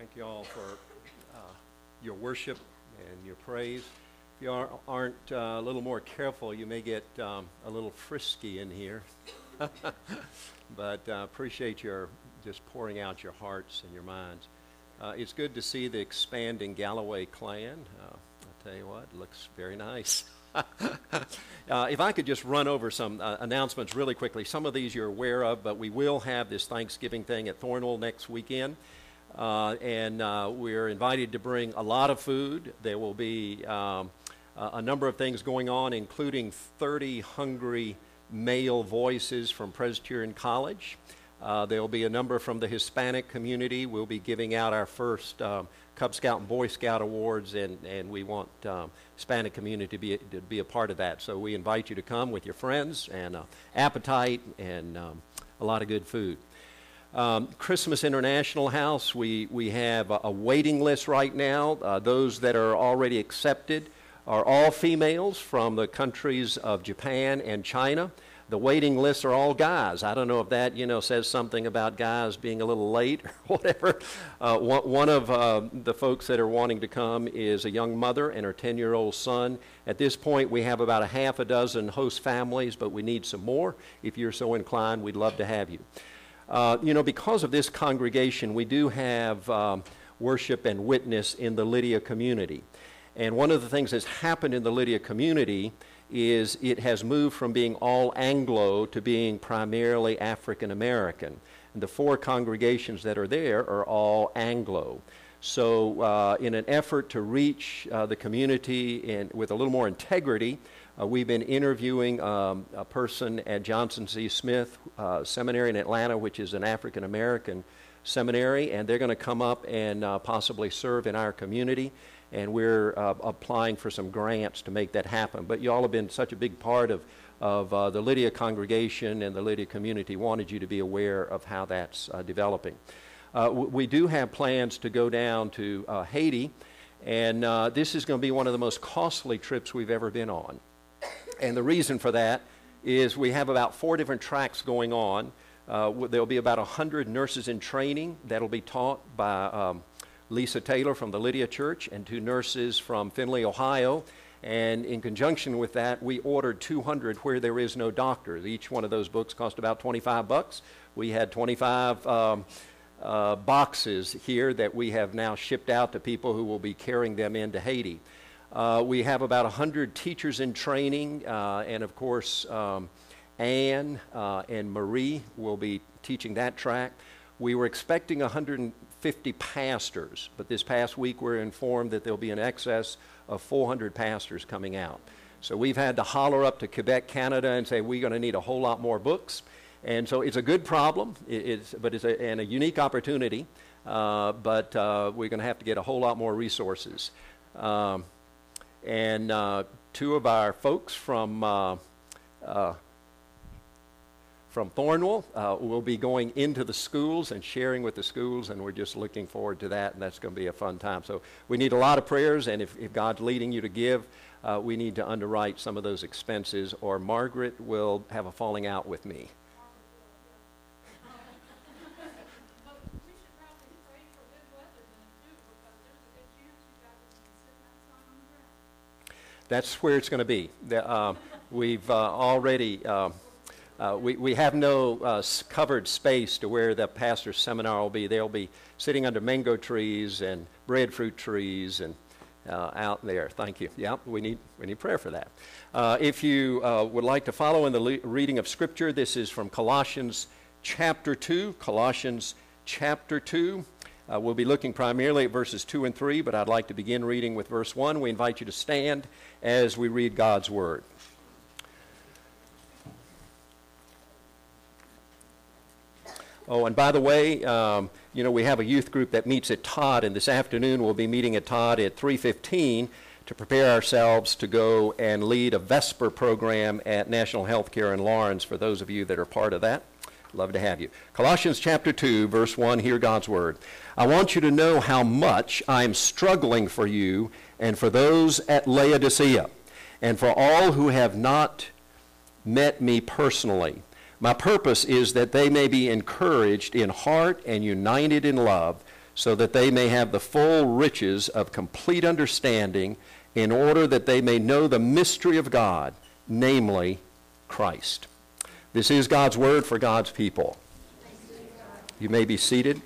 Thank you all for your worship and your praise. If you aren't a little more careful, you may get a little frisky in here. But appreciate your just pouring out your hearts and your minds. It's good to see the expanding Galloway clan. I'll tell you what, it looks very nice. If I could just run over some announcements really quickly. Some of these you're aware of, but we will have this Thanksgiving thing at Thornwell next weekend. And we're invited to bring a lot of food. There will be a number of things going on, including 30 hungry male voices from Presbyterian College. There will be a number from the Hispanic community. We'll be giving out our first Cub Scout and Boy Scout awards, and we want Hispanic community to be a part of that. So we invite you to come with your friends and appetite and a lot of good food. Christmas International House, we have a waiting list right now. Those that are already accepted are all females from the countries of Japan and China. The waiting lists are all guys. I don't know if that, says something about guys being a little late or whatever. One of the folks that are wanting to come is a young mother and her 10-year-old son. At this point, we have about a half a dozen host families, but we need some more. If you're so inclined, we'd love to have you. Because of this congregation, we do have worship and witness in the Lydia community. And one of the things that's happened in the Lydia community is it has moved from being all Anglo to being primarily African American. And the 4 congregations that are there are all Anglo. So in an effort to reach the community with a little more integrity, we've been interviewing a person at Johnson C. Smith Seminary in Atlanta, which is an African American seminary, and they're going to come up and possibly serve in our community. And we're applying for some grants to make that happen. But you all have been such a big part of the Lydia congregation and the Lydia community. Wanted you to be aware of how that's developing. We do have plans to go down to Haiti, and this is going to be one of the most costly trips we've ever been on. And the reason for that is we have about 4 different tracks going on. There'll be about 100 nurses in training that'll be taught by Lisa Taylor from the Lydia Church and 2 nurses from Findlay, Ohio. And in conjunction with that, we ordered 200 Where There Is No Doctor. Each one of those books cost about $25. We had 25 boxes here that we have now shipped out to people who will be carrying them into Haiti. We have about 100 teachers in training, and of course, Anne and Marie will be teaching that track. We were expecting 150 pastors, but this past week we're informed that there'll be an excess of 400 pastors coming out. So we've had to holler up to Quebec, Canada, and say we're going to need a whole lot more books. And so it's a good problem, but it's a unique opportunity, but we're going to have to get a whole lot more resources. And 2 of our folks from Thornwell will be going into the schools and sharing with the schools, and we're just looking forward to that, and that's going to be a fun time. So we need a lot of prayers, and if God's leading you to give, we need to underwrite some of those expenses, or Margaret will have a falling out with me. That's where it's going to be. We've already... We have no covered space to where the pastor's seminar will be. They'll be sitting under mango trees and breadfruit trees and out there. Thank you. Yeah, we need prayer for that. If you would like to follow in the reading of Scripture, this is from Colossians chapter 2. Colossians chapter 2. We'll be looking primarily at verses 2 and 3, but I'd like to begin reading with verse 1. We invite you to stand as we read God's Word. Oh, and by the way, we have a youth group that meets at Todd, and this afternoon we'll be meeting at Todd at 3:15 to prepare ourselves to go and lead a Vesper program at National Healthcare in Lawrence for those of you that are part of that. Love to have you. Colossians chapter 2, verse 1, hear God's Word. I want you to know how much I am struggling for you and for those at Laodicea, and for all who have not met me personally. My purpose is that they may be encouraged in heart and united in love, so that they may have the full riches of complete understanding, in order that they may know the mystery of God, namely Christ. This is God's word for God's people. You may be seated.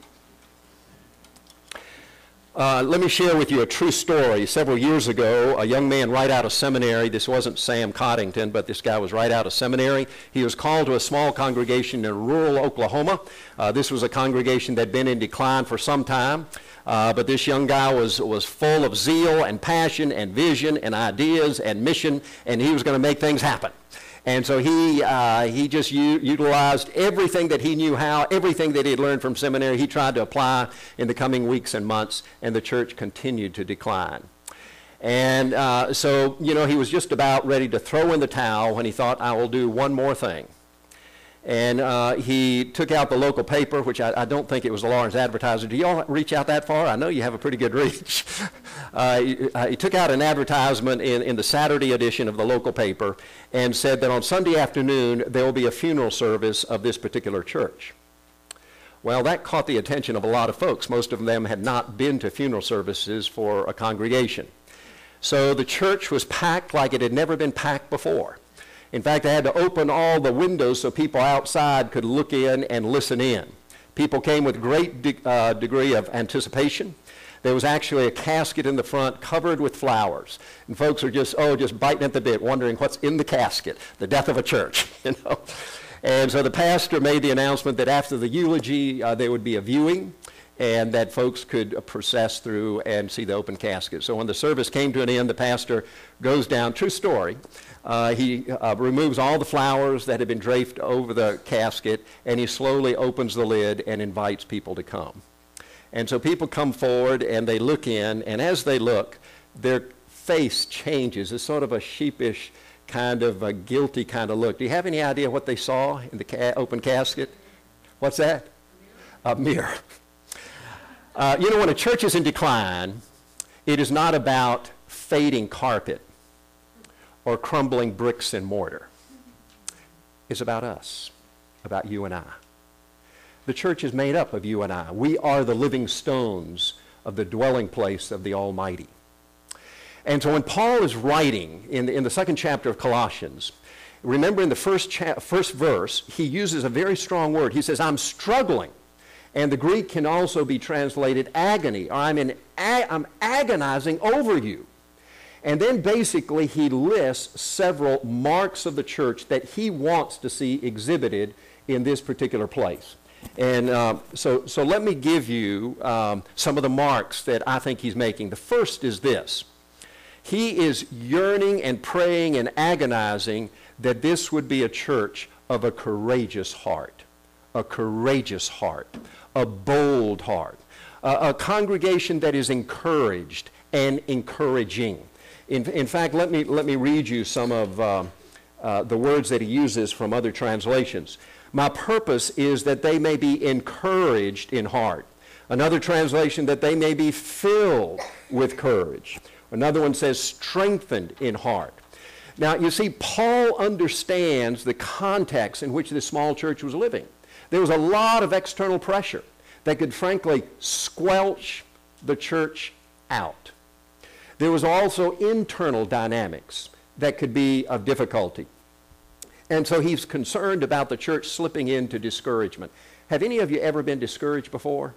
Let me share with you a true story. Several years ago, a young man right out of seminary, this wasn't Sam Coddington, but this guy was right out of seminary. He was called to a small congregation in rural Oklahoma. This was a congregation that had been in decline for some time. But this young guy was full of zeal and passion and vision and ideas and mission, and he was going to make things happen. And so he just utilized everything that he knew how, everything that he had learned from seminary, he tried to apply in the coming weeks and months, and the church continued to decline. And so, he was just about ready to throw in the towel when he thought, I will do one more thing. And he took out the local paper, which I don't think it was the Lawrence Advertiser. Do you all reach out that far? I know you have a pretty good reach. He took out an advertisement in the Saturday edition of the local paper and said that on Sunday afternoon there will be a funeral service of this particular church. Well, that caught the attention of a lot of folks. Most of them had not been to funeral services for a congregation. So the church was packed like it had never been packed before. In fact, they had to open all the windows so people outside could look in and listen in. People came with great degree of anticipation. There was actually a casket in the front covered with flowers. And folks are just biting at the bit, wondering what's in the casket, the death of a church, And so the pastor made the announcement that after the eulogy, there would be a viewing, and that folks could process through and see the open casket. So when the service came to an end, the pastor goes down, true story, he removes all the flowers that had been draped over the casket, and he slowly opens the lid and invites people to come. And so people come forward and they look in, and as they look, their face changes. It's sort of a sheepish kind of a guilty kind of look. Do you have any idea what they saw in the open casket? What's that? A mirror. When a church is in decline, it is not about fading carpet or crumbling bricks and mortar. It's about us, about you and I. The church is made up of you and I. We are the living stones of the dwelling place of the Almighty. And so when Paul is writing in the second chapter of Colossians, remember in the first verse, he uses a very strong word. He says, I'm struggling. And the Greek can also be translated agony, or I'm agonizing over you. And then basically he lists several marks of the church that he wants to see exhibited in this particular place. And so let me give you some of the marks that I think he's making. The first is this. He is yearning and praying and agonizing that this would be a church of a courageous heart, a bold heart, a congregation that is encouraged and encouraging. In fact, let me read you some of the words that he uses from other translations. My purpose is that they may be encouraged in heart. Another translation, that they may be filled with courage. Another one says strengthened in heart. Now, you see, Paul understands the context in which this small church was living. There was a lot of external pressure that could frankly squelch the church out. There was also internal dynamics that could be of difficulty. And so he's concerned about the church slipping into discouragement. Have any of you ever been discouraged before?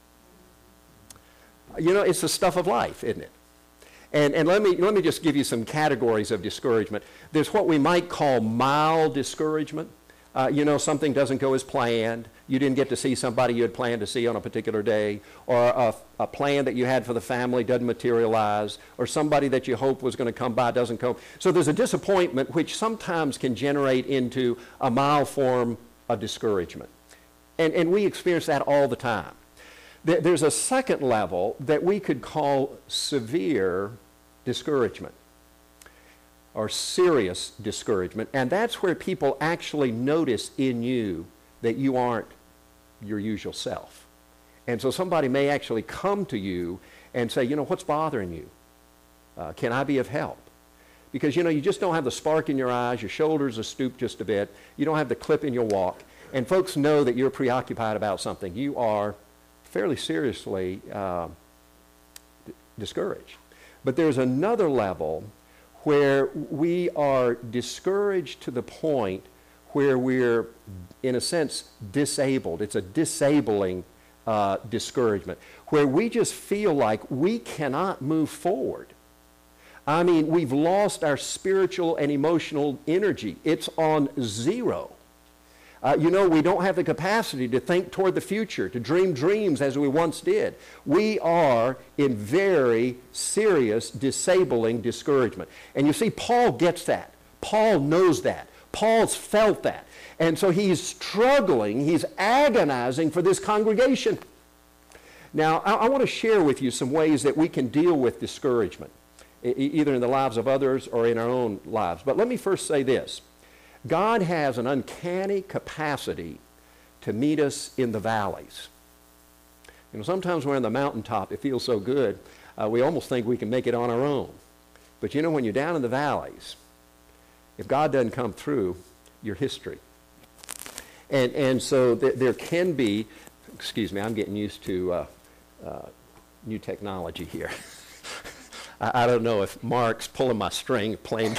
It's the stuff of life, isn't it? And let me just give you some categories of discouragement. There's what we might call mild discouragement. Something doesn't go as planned. You didn't get to see somebody you had planned to see on a particular day, or a plan that you had for the family doesn't materialize, or somebody that you hoped was going to come by doesn't come. So there's a disappointment which sometimes can generate into a mild form of discouragement. And we experience that all the time. There's a second level that we could call severe discouragement, or serious discouragement, and that's where people actually notice in you that you aren't your usual self. And so somebody may actually come to you and say, what's bothering you? Can I be of help? Because, you just don't have the spark in your eyes, your shoulders are stooped just a bit, you don't have the clip in your walk, and folks know that you're preoccupied about something. You are fairly seriously discouraged. But there's another level where we are discouraged to the point where we're, in a sense, disabled. It's a disabling discouragement, where we just feel like we cannot move forward. I mean, we've lost our spiritual and emotional energy. It's on zero. We don't have the capacity to think toward the future, to dream dreams as we once did. We are in very serious, disabling discouragement. And you see, Paul gets that. Paul knows that. Paul's felt that. And so he's struggling, he's agonizing for this congregation. Now, I want to share with you some ways that we can deal with discouragement, either in the lives of others or in our own lives. But let me first say this. God has an uncanny capacity to meet us in the valleys. Sometimes we're on the mountaintop, it feels so good, we almost think we can make it on our own. But when you're down in the valleys, if God doesn't come through, you're history. And so there can be, excuse me, I'm getting used to new technology here. I don't know if Mark's pulling my string playing.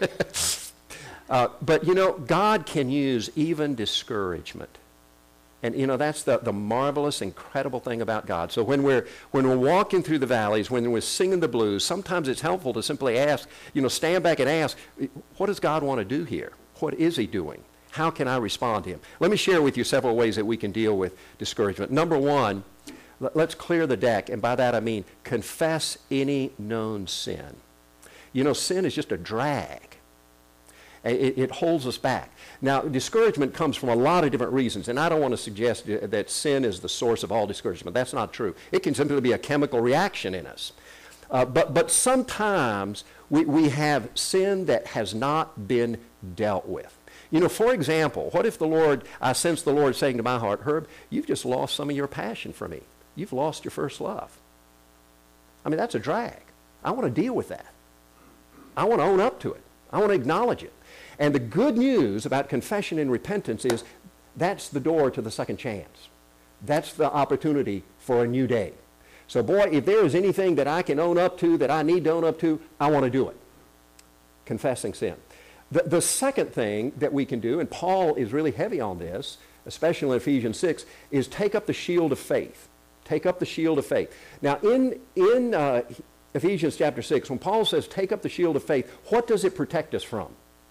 But God can use even discouragement. And that's the marvelous, incredible thing about God. So when we're walking through the valleys, when we're singing the blues, sometimes it's helpful to simply ask, stand back and ask, what does God want to do here? What is he doing? How can I respond to him? Let me share with you several ways that we can deal with discouragement. Number one, let's clear the deck. And by that I mean confess any known sin. Sin is just a drag. It holds us back. Now, discouragement comes from a lot of different reasons, and I don't want to suggest that sin is the source of all discouragement. That's not true. It can simply be a chemical reaction in us. But sometimes we have sin that has not been dealt with. For example, what if I sense the Lord saying to my heart, Herb, you've just lost some of your passion for me. You've lost your first love. I mean, that's a drag. I want to deal with that. I want to own up to it. I want to acknowledge it. And the good news about confession and repentance is that's the door to the second chance. That's the opportunity for a new day. So boy, if there is anything that I can own up to, that I need to own up to, I want to do it. Confessing sin. The second thing that we can do, and Paul is really heavy on this, especially in Ephesians 6, is take up the shield of faith. Take up the shield of faith. Now in Ephesians chapter 6, when Paul says take up the shield of faith, what does it protect us from?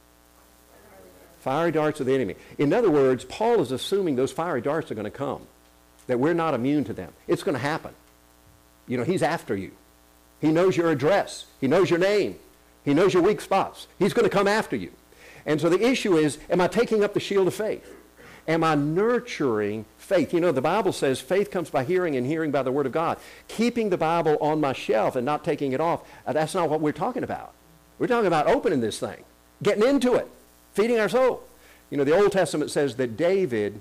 Fiery darts of the enemy. In other words, Paul is assuming those fiery darts are going to come, that we're not immune to them. It's going to happen. He's after you. He knows your address. He knows your name. He knows your weak spots. He's going to come after you. And so the issue is, am I taking up the shield of faith? Am I nurturing faith? The Bible says faith comes by hearing and hearing by the Word of God. Keeping the Bible on my shelf and not taking it off, that's not what we're talking about. We're talking about opening this thing, getting into it. Feeding our soul. The Old Testament says that David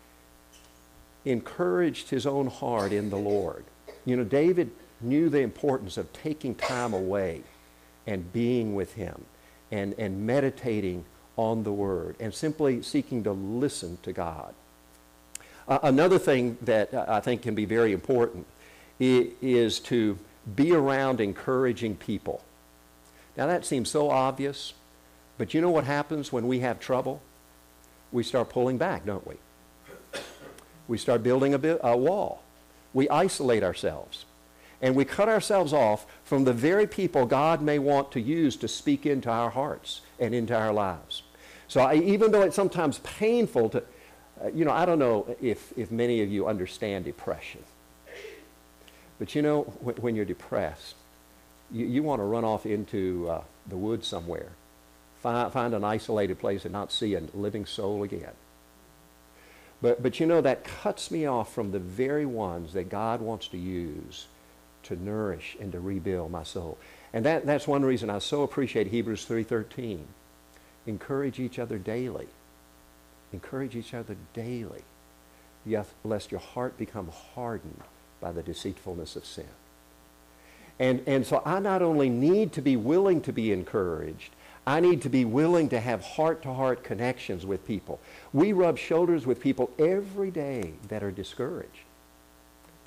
encouraged his own heart in the Lord. David knew the importance of taking time away and being with him and meditating on the Word and simply seeking to listen to God. Another thing that I think can be very important is to be around encouraging people. Now that seems so obvious. But you know what happens when we have trouble? We start pulling back, don't we? We start building a wall. We isolate ourselves. And we cut ourselves off from the very people God may want to use to speak into our hearts and into our lives. So even though it's sometimes painful to, I don't know if many of you understand depression. But when you're depressed, you want to run off into the woods somewhere. Find an isolated place and not see a living soul again. But that cuts me off from the very ones that God wants to use to nourish and to rebuild my soul. And that's one reason I so appreciate Hebrews 3:13. Encourage each other daily. Encourage each other daily, lest your heart become hardened by the deceitfulness of sin. And so I not only need to be willing to be encouraged, I need to be willing to have heart-to-heart connections with people. We rub shoulders with people every day that are discouraged,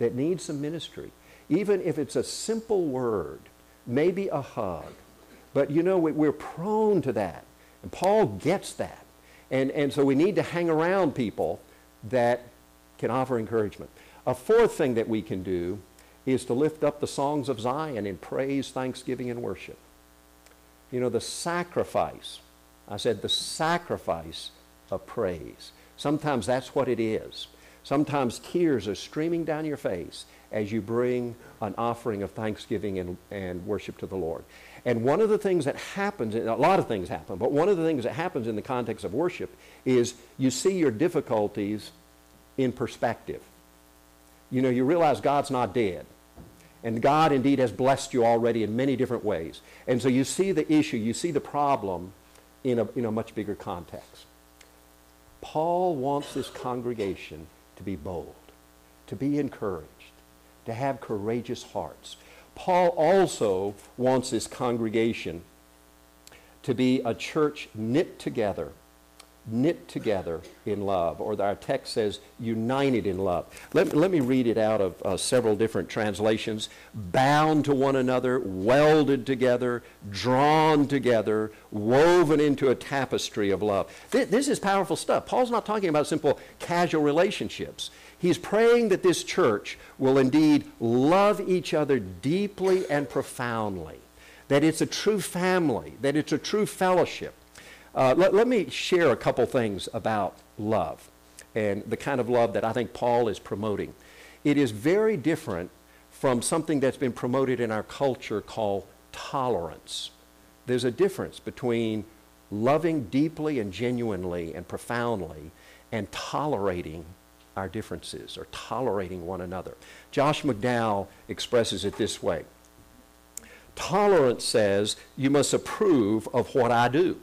that need some ministry. Even if it's a simple word, maybe a hug. But you know, we're prone to that. And Paul gets that. And so we need to hang around people that can offer encouragement. A fourth thing that we can do is to lift up the songs of Zion in praise, thanksgiving, and worship. You know, the sacrifice, I said the sacrifice of praise. Sometimes that's what it is. Sometimes tears are streaming down your face as you bring an offering of thanksgiving and worship to the Lord. And one of the things that happens, a lot of things happen, but one of the things that happens in the context of worship is you see your difficulties in perspective. You know, you realize God's not dead. And God indeed has blessed you already in many different ways. And so you see the issue, you see the problem in a much bigger context. Paul wants this congregation to be bold, to be encouraged, to have courageous hearts. Paul also wants this congregation to be a church knit together in love, or our text says united in love. Let me read it out of several different translations. Bound to one another, welded together, drawn together, woven into a tapestry of love. This is powerful stuff. Paul's not talking about simple casual relationships. He's praying that this church will indeed love each other deeply and profoundly, that it's a true family, that it's a true fellowship. Let me share a couple things about love and the kind of love that I think Paul is promoting. It is very different from something that's been promoted in our culture called tolerance. There's a difference between loving deeply and genuinely and profoundly and tolerating our differences or tolerating one another. Josh McDowell expresses it this way. Tolerance says, you must approve of what I do.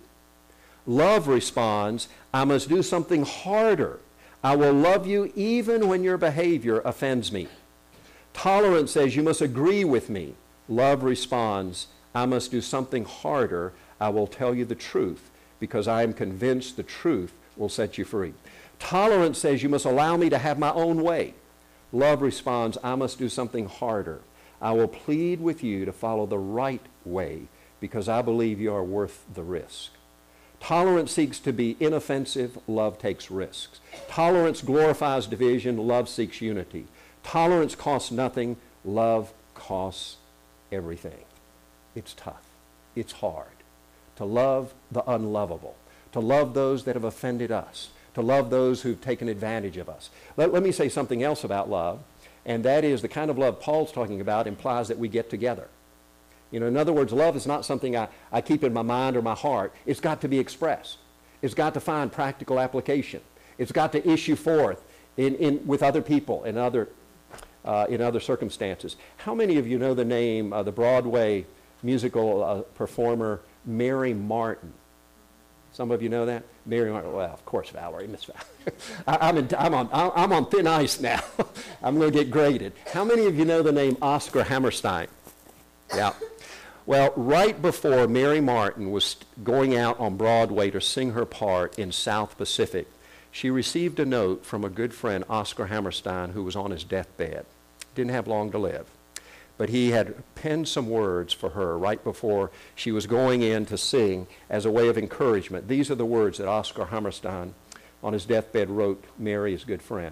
Love responds, I must do something harder. I will love you even when your behavior offends me. Tolerance says, you must agree with me. Love responds, I must do something harder. I will tell you the truth because I am convinced the truth will set you free. Tolerance says, you must allow me to have my own way. Love responds, I must do something harder. I will plead with you to follow the right way because I believe you are worth the risk. Tolerance seeks to be inoffensive. Love takes risks. Tolerance glorifies division. Love seeks unity. Tolerance costs nothing. Love costs everything. It's tough. It's hard to love the unlovable, to love those that have offended us, to love those who've taken advantage of us. Let me say something else about love, and that is the kind of love Paul's talking about implies that we get together. You know, in other words, love is not something I keep in my mind or my heart. It's got to be expressed. It's got to find practical application. It's got to issue forth with other people in other circumstances. How many of you know the name, the Broadway musical performer Mary Martin? Some of you know that? Mary Martin, well, of course, Valerie, Miss Valerie. I'm on thin ice now. I'm going to get graded. How many of you know the name Oscar Hammerstein? Yeah. Well, right before Mary Martin was going out on Broadway to sing her part in South Pacific, she received a note from a good friend, Oscar Hammerstein, who was on his deathbed. Didn't have long to live. But he had penned some words for her right before she was going in to sing as a way of encouragement. These are the words that Oscar Hammerstein on his deathbed wrote Mary, his good friend.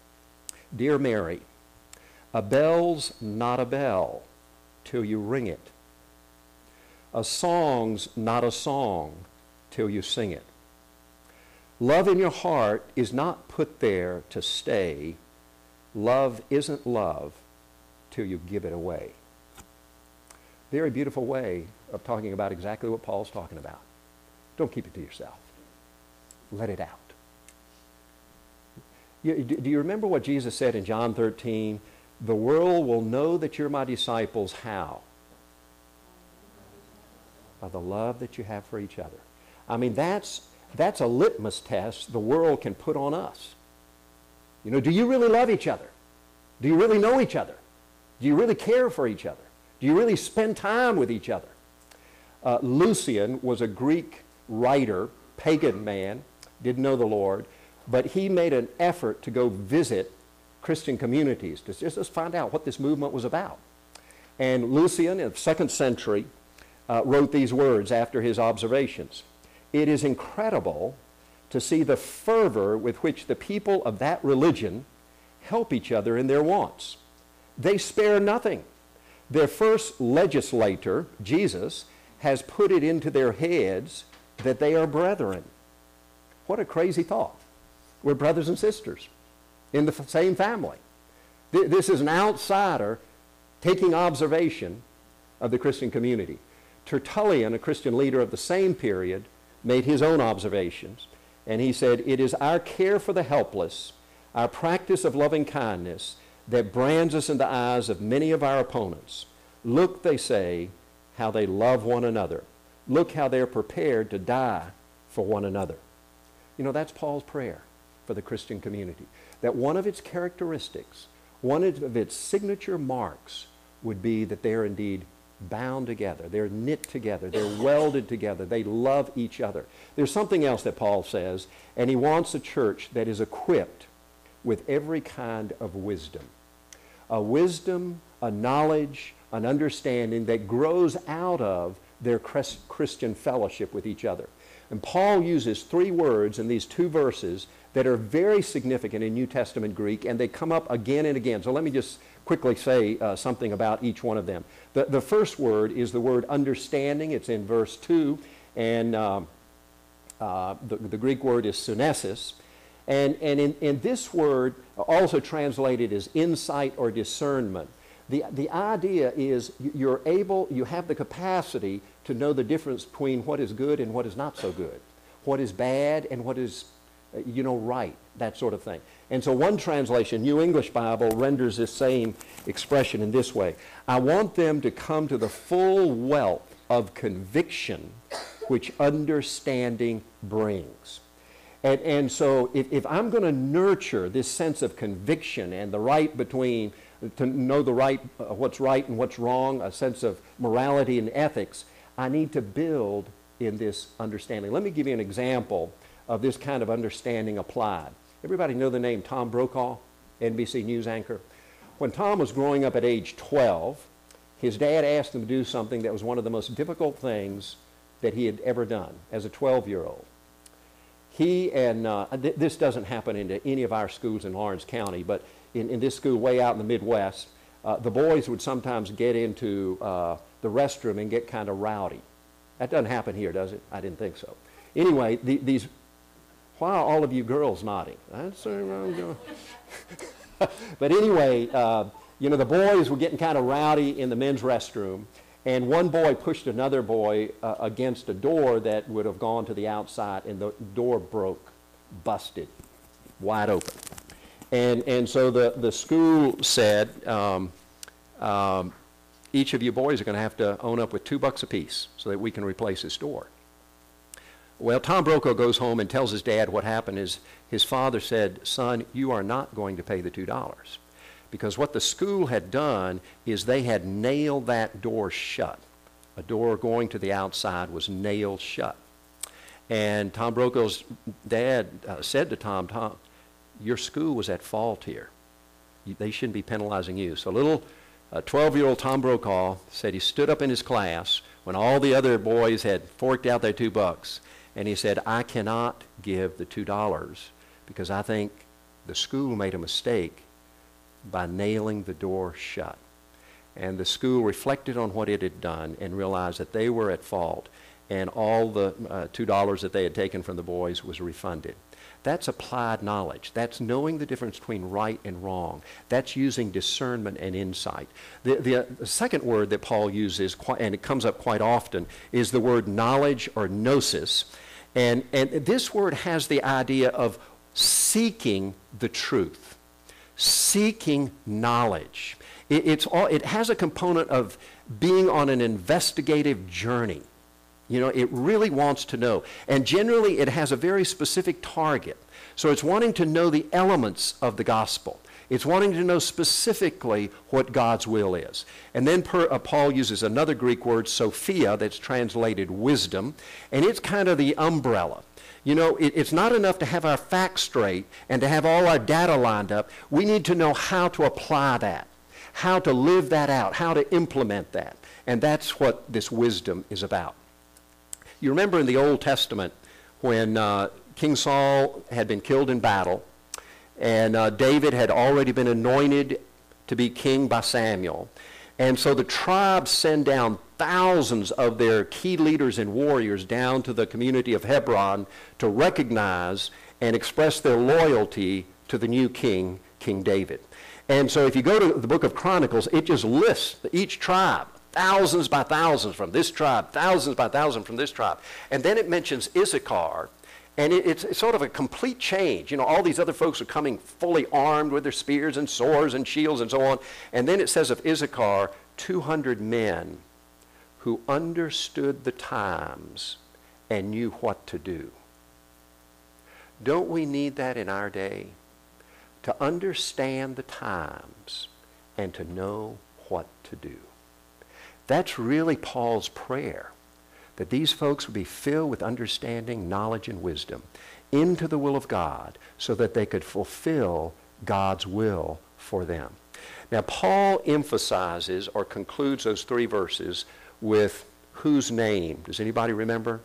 Dear Mary, a bell's not a bell till you ring it. A song's not a song till you sing it. Love in your heart is not put there to stay. Love isn't love till you give it away. Very beautiful way of talking about exactly what Paul's talking about. Don't keep it to yourself. Let it out. Do you remember what Jesus said in John 13? The world will know that you're my disciples. How? By the love that you have for each other. I mean, that's a litmus test the world can put on us. You know, do you really love each other? Do you really know each other? Do you really care for each other? Do you really spend time with each other? Lucian was a Greek writer, pagan man, didn't know the Lord, but he made an effort to go visit Christian communities to just find out what this movement was about. And Lucian, in the 2nd century, wrote these words after his observations. It is incredible to see the fervor with which the people of that religion help each other in their wants. They spare nothing. Their first legislator, Jesus, has put it into their heads that they are brethren. What a crazy thought. We're brothers and sisters in the same family. This is an outsider taking observation of the Christian community. Tertullian, a Christian leader of the same period, made his own observations, and he said, "It is our care for the helpless, our practice of loving kindness, that brands us in the eyes of many of our opponents. Look," they say, "how they love one another. Look how they're prepared to die for one another." You know, that's Paul's prayer for the Christian community, that one of its characteristics, one of its signature marks would be that they're indeed bound together, they're knit together, they're welded together, they love each other. There's something else that Paul says, and he wants a church that is equipped with every kind of wisdom. A wisdom, a knowledge, an understanding that grows out of their Christian fellowship with each other. And Paul uses 3 words in these 2 verses that are very significant in New Testament Greek, and they come up again and again. So let me just quickly say something about each one of them. The first word is the word understanding. It's in verse 2, and the Greek word is synesis. And in this word, also translated as insight or discernment, the idea is you have the capacity to know the difference between what is good and what is not so good, what is bad and what is, right, that sort of thing. And so one translation, New English Bible, renders this same expression in this way: I want them to come to the full wealth of conviction which understanding brings. And so if I'm going to nurture this sense of conviction and the right between, to know the right, what's right and what's wrong, a sense of morality and ethics, I need to build in this understanding. Let me give you an example of this kind of understanding applied. Everybody know the name Tom Brokaw, NBC News anchor? When Tom was growing up at age 12, his dad asked him to do something that was one of the most difficult things that he had ever done as a 12-year-old. He and, this doesn't happen in any of our schools in Lawrence County, but in this school way out in the Midwest, the boys would sometimes get into the restroom and get kind of rowdy. That doesn't happen here, does it? I didn't think so. Anyway, why are all of you girls nodding? That's But anyway, the boys were getting kind of rowdy in the men's restroom, and one boy pushed another boy against a door that would have gone to the outside, and the door broke, busted, wide open. And so the school said, each of you boys are going to have to own up with $2 apiece so that we can replace this door. Well, Tom Brokaw goes home and tells his dad what happened is his father said, "Son, you are not going to pay the $2. Because what the school had done is they had nailed that door shut. A door going to the outside was nailed shut. And Tom Brokaw's dad said to Tom, your school was at fault here. They shouldn't be penalizing you. So little 12-year-old Tom Brokaw said he stood up in his class when all the other boys had forked out their $2, and he said, I cannot give the $2 because I think the school made a mistake by nailing the door shut. And the school reflected on what it had done and realized that they were at fault, and all the $2 that they had taken from the boys was refunded. That's applied knowledge. That's knowing the difference between right and wrong. That's using discernment and insight. The second word that Paul uses, and it comes up quite often, is the word knowledge or gnosis. And this word has the idea of seeking the truth, seeking knowledge. It has a component of being on an investigative journey. You know, it really wants to know. And generally, it has a very specific target. So it's wanting to know the elements of the gospel. It's wanting to know specifically what God's will is. And then Paul uses another Greek word, Sophia, that's translated wisdom. And it's kind of the umbrella. You know, it's not enough to have our facts straight and to have all our data lined up. We need to know how to apply that, how to live that out, how to implement that. And that's what this wisdom is about. You remember in the Old Testament when King Saul had been killed in battle, and David had already been anointed to be king by Samuel. And so the tribes send down thousands of their key leaders and warriors down to the community of Hebron to recognize and express their loyalty to the new king, King David. And so if you go to the book of Chronicles, it just lists each tribe, thousands by thousands from this tribe, thousands by thousands from this tribe. And then it mentions Issachar. And it's sort of a complete change. You know, all these other folks are coming fully armed with their spears and swords and shields and so on. And then it says of Issachar, 200 men who understood the times and knew what to do. Don't we need that in our day? To understand the times and to know what to do. That's really Paul's prayer, that these folks would be filled with understanding, knowledge, and wisdom into the will of God so that they could fulfill God's will for them. Now, Paul emphasizes or concludes those 3 verses with whose name? Does anybody remember?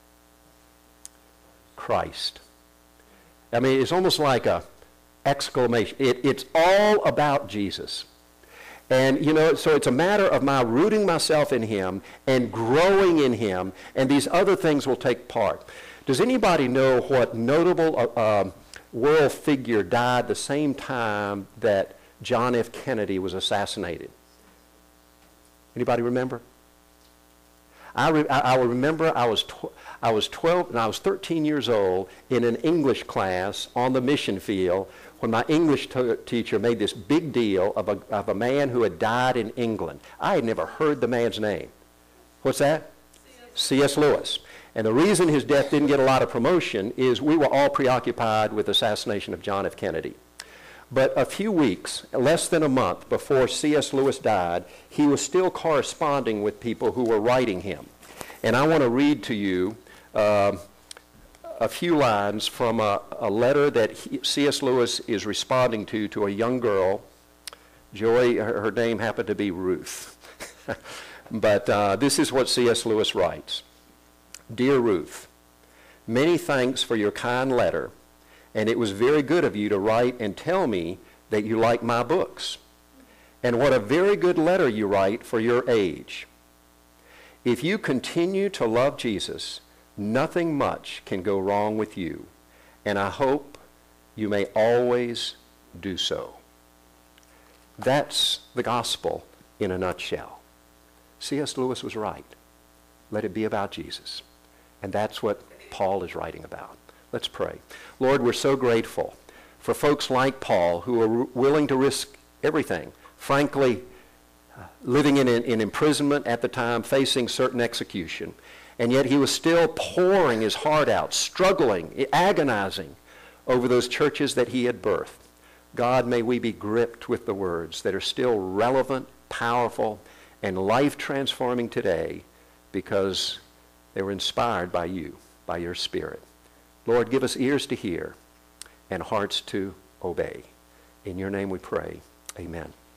Christ. I mean, it's almost like a exclamation. It's all about Jesus. And, you know, so it's a matter of my rooting myself in him and growing in him, and these other things will take part. Does anybody know what notable world figure died the same time that John F. Kennedy was assassinated? Anybody remember? I remember I was 12 and I was 13 years old in an English class on the mission field when my English teacher made this big deal of a man who had died in England. I had never heard the man's name. What's that? C.S. Lewis. And the reason his death didn't get a lot of promotion is we were all preoccupied with the assassination of John F. Kennedy. But a few weeks, less than a month before C.S. Lewis died, he was still corresponding with people who were writing him. And I want to read to you a few lines from a letter that C.S. Lewis is responding to a young girl. Joy, her name happened to be Ruth. But this is what C.S. Lewis writes. Dear Ruth, many thanks for your kind letter, and it was very good of you to write and tell me that you like my books. And what a very good letter you write for your age. If you continue to love Jesus, nothing much can go wrong with you, and I hope you may always do so. That's the gospel in a nutshell. C.S. Lewis was right. Let it be about Jesus. And that's what Paul is writing about. Let's pray. Lord, we're so grateful for folks like Paul who are willing to risk everything, frankly, living in imprisonment at the time, facing certain execution. And yet he was still pouring his heart out, struggling, agonizing over those churches that he had birthed. God, may we be gripped with the words that are still relevant, powerful, and life-transforming today because they were inspired by you, by your Spirit. Lord, give us ears to hear and hearts to obey. In your name we pray. Amen.